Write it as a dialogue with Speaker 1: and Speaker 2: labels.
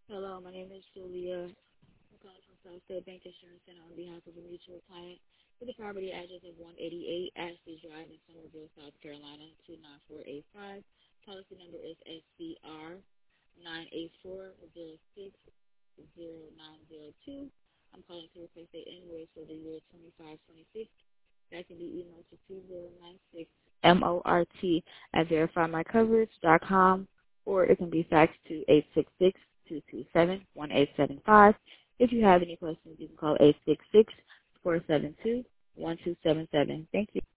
Speaker 1: Hello, my name is Julia. I'm calling from Southfield Bank Insurance Center on behalf of a mutual client with a property address of 188 Ashley Drive in Somerville, South Carolina, 29485. Policy number is SCR 984060902. I'm calling to request a invoice for the year 2526. That can be emailed to 2096mort@verifymycoverage.com, or it can be faxed to 866-227-1875. If you have any questions, you can call 866-472-1277. Thank you.